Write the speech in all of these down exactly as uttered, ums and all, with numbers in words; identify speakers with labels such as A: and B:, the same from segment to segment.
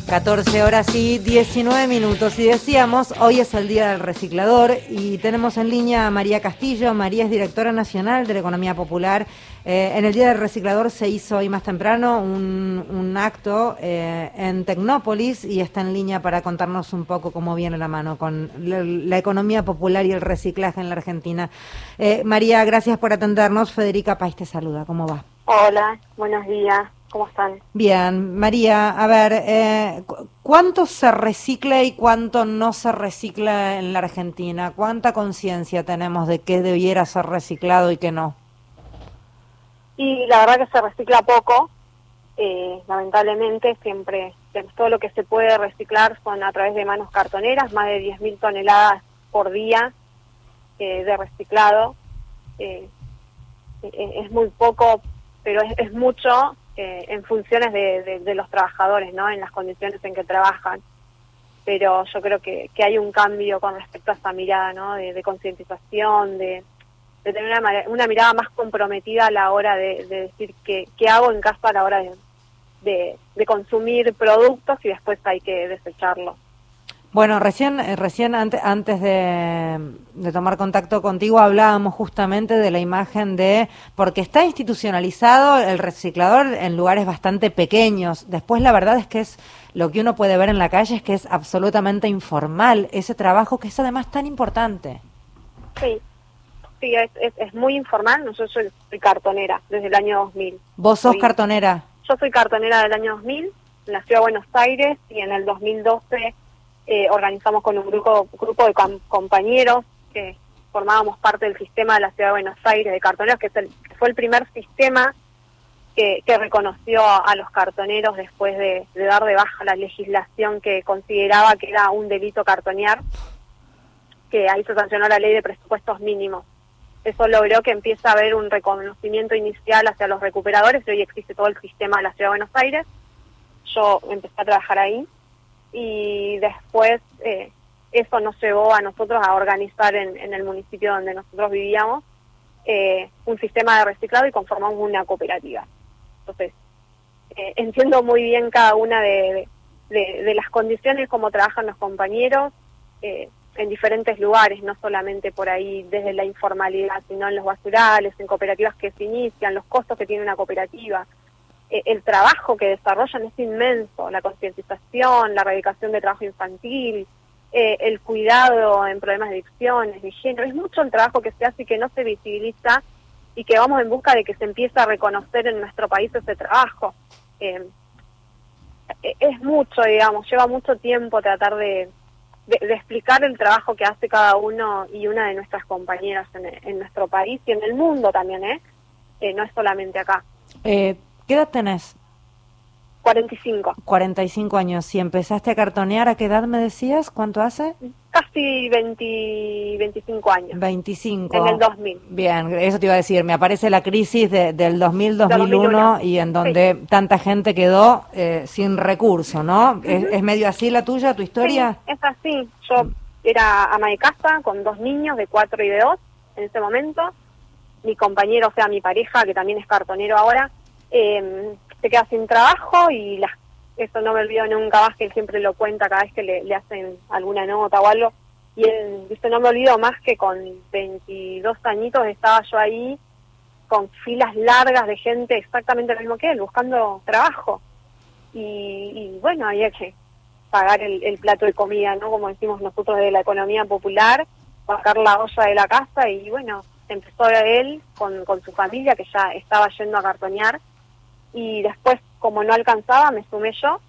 A: catorce horas y diecinueve minutos. Y decíamos, hoy es el Día del Reciclador y tenemos en línea a María Castillo. María es directora nacional de la Economía Popular. Eh, en el Día del Reciclador se hizo hoy más temprano un, un acto eh, en Tecnópolis y está en línea para contarnos un poco cómo viene la mano con la, la economía popular y el reciclaje en la Argentina. Eh, María, gracias por atendernos. Federica País te saluda. ¿Cómo va?
B: Hola, buenos días. ¿Cómo están?
A: Bien, María, a ver, eh, ¿cuánto se recicla y cuánto no se recicla en la Argentina? ¿Cuánta conciencia tenemos de qué debiera ser reciclado y qué no?
B: Y la verdad que se recicla poco, eh, lamentablemente siempre, todo lo que se puede reciclar son a través de manos cartoneras, más de diez mil toneladas por día eh, de reciclado. Eh, es muy poco, pero es, es mucho eh, en funciones de, de, de los trabajadores, ¿no? En las condiciones en que trabajan. Pero yo creo que, que hay un cambio con respecto a esa mirada, ¿no? De, de concientización, de, de tener una, una mirada más comprometida a la hora de, de decir qué, qué hago en casa a la hora de, de, de consumir productos y después hay que desecharlos.
A: Bueno, recién, recién antes, antes de, de tomar contacto contigo hablábamos justamente de la imagen de, porque está institucionalizado el reciclador en lugares bastante pequeños. Después la verdad es que es lo que uno puede ver en la calle es que es absolutamente informal ese trabajo que es además tan importante.
B: Sí, sí, es, es, es muy informal. Yo soy, soy cartonera desde el año dos mil.
A: ¿Vos sos
B: soy,
A: cartonera?
B: Yo soy cartonera del año dos mil, en la ciudad de Buenos Aires, y en el dos mil doce... Eh, organizamos con un grupo grupo de com compañeros que formábamos parte del sistema de la Ciudad de Buenos Aires de cartoneros, que, es el, que fue el primer sistema que, que reconoció a, a los cartoneros después de, de dar de baja la legislación que consideraba que era un delito cartonear, que ahí se sancionó la ley de presupuestos mínimos. Eso logró que empiece a haber un reconocimiento inicial hacia los recuperadores, y hoy existe todo el sistema de la Ciudad de Buenos Aires. Yo empecé a trabajar ahí. Y después eh, eso nos llevó a nosotros a organizar en, en el municipio donde nosotros vivíamos eh, un sistema de reciclado y conformamos una cooperativa. Entonces, eh, entiendo muy bien cada una de, de, de las condiciones como trabajan los compañeros eh, en diferentes lugares, no solamente por ahí desde la informalidad, sino en los basurales, en cooperativas que se inician, los costos que tiene una cooperativa. El trabajo que desarrollan es inmenso, la concientización, la erradicación de trabajo infantil, eh, el cuidado en problemas de adicciones, de género, es mucho el trabajo que se hace y que no se visibiliza y que vamos en busca de que se empiece a reconocer en nuestro país ese trabajo. Eh, es mucho, digamos, lleva mucho tiempo tratar de, de, de explicar el trabajo que hace cada uno y una de nuestras compañeras en, en nuestro país y en el mundo también, ¿eh? Eh, no es solamente acá.
A: Eh, ¿Qué edad tenés?
B: cuarenta y cinco.
A: cuarenta y cinco años. Si empezaste a cartonear, ¿a qué edad me decías? ¿Cuánto hace?
B: Casi veinte, veinticinco años.
A: veinticinco.
B: En el dos mil.
A: Bien, eso te iba a decir. Me aparece la crisis de, del dos mil, dos mil uno y en donde sí. tanta gente quedó eh, sin recurso, ¿no? Uh-huh. ¿Es, ¿Es medio así la tuya, tu historia?
B: Sí, es así. Yo era ama de casa con dos niños de cuatro y de dos en ese momento. Mi compañero, o sea, mi pareja, que también es cartonero ahora, Eh, se queda sin trabajo y las, eso no me olvido nunca más, que él siempre lo cuenta cada vez que le, le hacen alguna nota o algo, y él dice, no me olvido más que con veintidós añitos estaba yo ahí con filas largas de gente exactamente lo mismo que él, buscando trabajo, y, y bueno, había que pagar el, el plato de comida, ¿no? Como decimos nosotros de la economía popular, sacar la olla de la casa, y bueno, empezó él con, con su familia que ya estaba yendo a cartonear. Y después, como no alcanzaba, me sumé yo,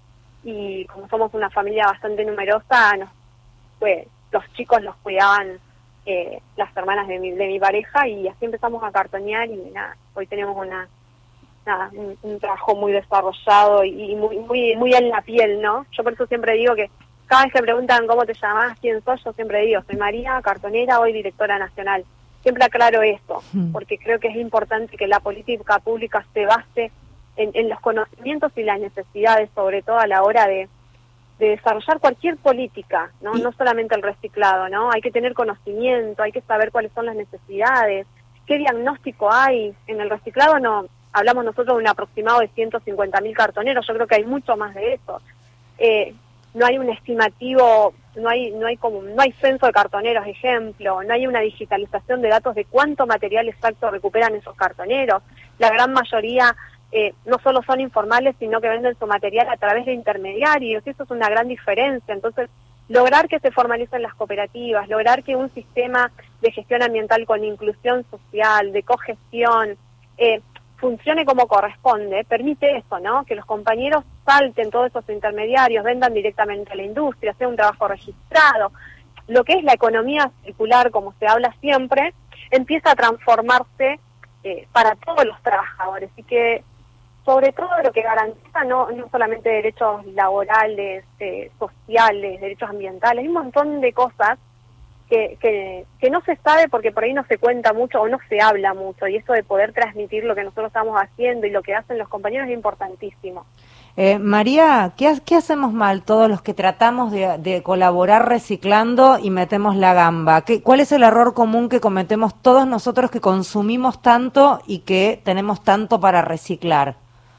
B: y como somos una familia bastante numerosa, nos, pues, los chicos los cuidaban eh, las hermanas de mi, de mi pareja, y así empezamos a cartonear, y nada, hoy tenemos una nada, un, un trabajo muy desarrollado y, y muy, muy, muy en la piel, ¿no? Yo por eso siempre digo que cada vez que preguntan cómo te llamás, quién sos, yo siempre digo, soy María, cartonera, hoy directora nacional. Siempre aclaro esto, porque creo que es importante que la política pública se base en, en los conocimientos y las necesidades, sobre todo a la hora de, de desarrollar cualquier política, ¿no? No solamente el reciclado, ¿no? Hay que tener conocimiento, hay que saber cuáles son las necesidades, qué diagnóstico hay. En el reciclado no hablamos nosotros de un aproximado de ciento cincuenta mil cartoneros, yo creo que hay mucho más de eso. eh, no hay un estimativo, no hay no hay como no hay censo de cartoneros, ejemplo, no hay una digitalización de datos de cuánto material exacto recuperan esos cartoneros. La gran mayoría eh, no solo son informales, sino que venden su material a través de intermediarios, y eso es una gran diferencia. Entonces, lograr que se formalicen las cooperativas, lograr que un sistema de gestión ambiental con inclusión social, de cogestión, eh, funcione como corresponde, permite eso, ¿no? Que los compañeros salten todos esos intermediarios, vendan directamente a la industria, sea un trabajo registrado. Lo que es la economía circular, como se habla siempre, empieza a transformarse eh, para todos los trabajadores, y que sobre todo lo que garantiza no, no solamente derechos laborales, eh, sociales, derechos ambientales, hay un montón de cosas que, que, que no se sabe porque por ahí no se cuenta mucho o no se habla mucho, y eso de poder transmitir lo que nosotros estamos haciendo y lo que hacen los compañeros es importantísimo.
A: Eh, María, ¿qué, ¿qué hacemos mal todos los que tratamos de, de colaborar reciclando y metemos la gamba? ¿Qué, ¿Cuál es el error común que cometemos todos nosotros que consumimos tanto y que tenemos tanto para reciclar?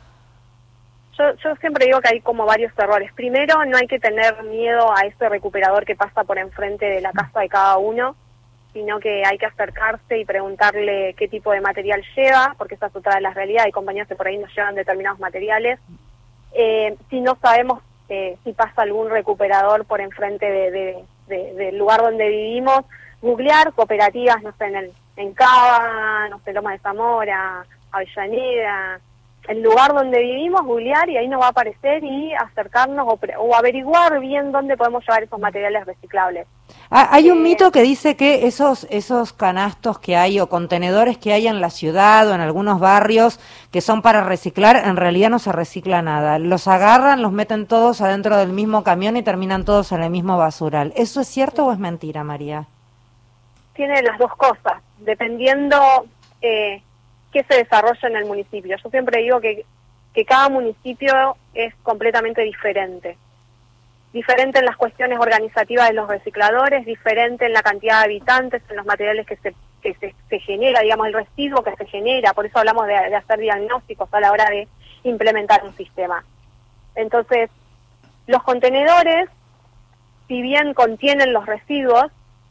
B: Yo, yo siempre digo que hay como varios errores. Primero, no hay que tener miedo a ese recuperador que pasa por enfrente de la casa de cada uno, sino que hay que acercarse y preguntarle qué tipo de material lleva, porque esa es otra de las realidades. Hay compañías que por ahí nos llevan determinados materiales. Eh, si no sabemos eh, si pasa algún recuperador por enfrente de, de, de, del lugar donde vivimos, googlear cooperativas, no sé, en, el, en Cava, no sé, Loma de Zamora, Avellaneda, el lugar donde vivimos, googlear, y ahí nos va a aparecer, y acercarnos o, pre o averiguar bien dónde podemos llevar esos materiales reciclables.
A: Ah, hay un
B: eh,
A: mito que dice que esos esos canastos que hay o contenedores que hay en la ciudad o en algunos barrios que son para reciclar, en realidad no se recicla nada. Los agarran, los meten todos adentro del mismo camión y terminan todos en el mismo basural. ¿Eso es cierto o es mentira, María?
B: Tiene las dos cosas, dependiendo eh, qué se desarrolla en el municipio. Yo siempre digo que, que cada municipio es completamente diferente. Diferente en las cuestiones organizativas de los recicladores, diferente en la cantidad de habitantes, en los materiales que se que se, se genera, digamos, el residuo que se genera. Por eso hablamos de, de hacer diagnósticos a la hora de implementar un sistema. Entonces, los contenedores, si bien contienen los residuos,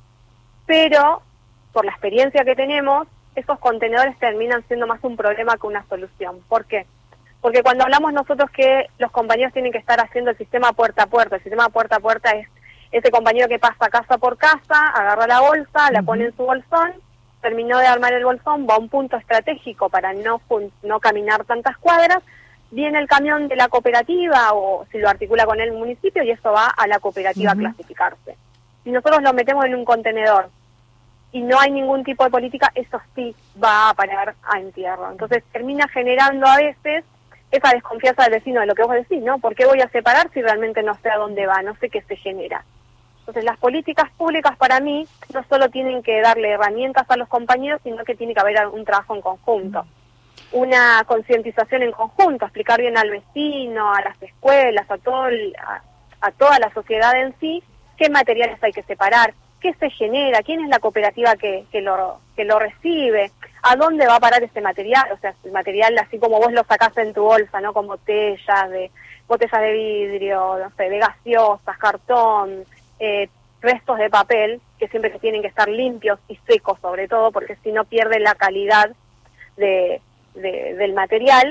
B: pero por la experiencia que tenemos, esos contenedores terminan siendo más un problema que una solución. ¿Por qué? Porque cuando hablamos nosotros que los compañeros tienen que estar haciendo el sistema puerta a puerta, el sistema puerta a puerta es ese compañero que pasa casa por casa, agarra la bolsa, la pone en su bolsón, terminó de armar el bolsón, va a un punto estratégico para no, no caminar tantas cuadras, viene el camión de la cooperativa o si lo articula con el municipio y eso va a la cooperativa uh-huh. a clasificarse. Si nosotros lo metemos en un contenedor y no hay ningún tipo de política, eso sí va a parar a entierro. Entonces termina generando a veces esa desconfianza del vecino de lo que vos decís, ¿no? ¿Por qué voy a separar si realmente no sé a dónde va, no sé qué se genera? Entonces las políticas públicas para mí no solo tienen que darle herramientas a los compañeros, sino que tiene que haber un trabajo en conjunto. Una concientización en conjunto, explicar bien al vecino, a las escuelas, a, todo el, a, a toda la sociedad en sí, qué materiales hay que separar, qué se genera, quién es la cooperativa que, que, lo, que lo recibe, a dónde va a parar ese material, o sea, el material así como vos lo sacás en tu bolsa, ¿no? Con botellas de, botellas de vidrio, no sé, de gaseosas, cartón, eh, restos de papel, que siempre que tienen que estar limpios y secos sobre todo, porque si no pierde la calidad de, de, del material,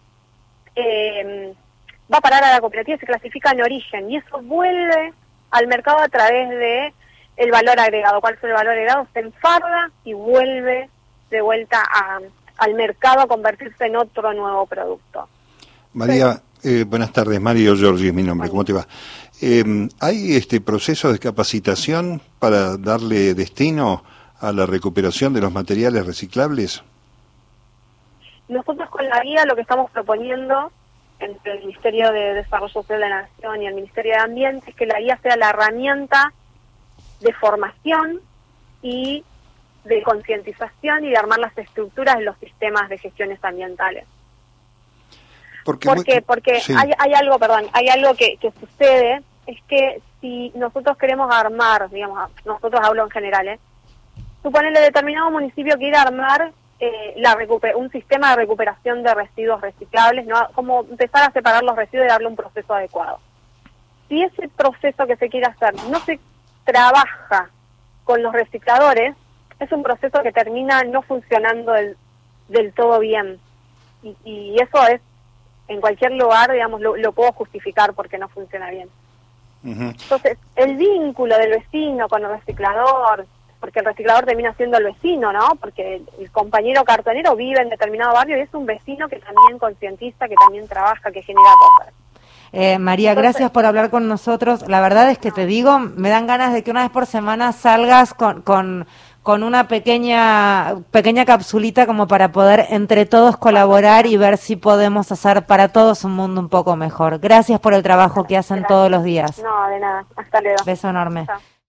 B: eh, va a parar a la cooperativa y se clasifica en origen, y eso vuelve al mercado a través de el valor agregado. ¿Cuál es el valor agregado? Se enfarda y vuelve de vuelta a, al mercado a convertirse en otro nuevo producto.
C: María, eh, buenas tardes. Mario Giorgi es mi nombre. ¿Cómo te va? Eh, ¿Hay este proceso de capacitación para darle destino a la recuperación de los materiales reciclables?
B: Nosotros con la guía lo que estamos proponiendo entre el Ministerio de Desarrollo Social de la Nación y el Ministerio de Ambiente es que la guía sea la herramienta de formación y de concientización y de armar las estructuras de los sistemas de gestiones ambientales.
C: Porque
B: ¿Por
C: muy,
B: qué? Porque
C: sí.
B: hay, hay algo, perdón, hay algo que, que sucede, es que si nosotros queremos armar, digamos, nosotros hablo en general, ¿eh? Suponerle determinado municipio quiere armar eh, la recuper un sistema de recuperación de residuos reciclables, ¿no? Como empezar a separar los residuos y darle un proceso adecuado. si ese proceso que se quiere hacer no se trabaja con los recicladores, es un proceso que termina no funcionando del, del todo bien. Y, y eso es, en cualquier lugar, digamos, lo, lo puedo justificar porque no funciona bien. Uh-huh. Entonces, el vínculo del vecino con el reciclador, porque el reciclador termina siendo el vecino, ¿no? Porque el, el compañero cartonero vive en determinado barrio y es un vecino que también concientiza, que también trabaja, que genera cosas.
A: Eh, María, Entonces, gracias por hablar con nosotros. La verdad es que no. te digo, me dan ganas de que una vez por semana salgas con, con, con una pequeña, pequeña capsulita como para poder entre todos colaborar y ver si podemos hacer para todos un mundo un poco mejor. Gracias por el trabajo que hacen gracias. todos los días.
B: No, de nada. Hasta luego.
A: Beso enorme. Chao.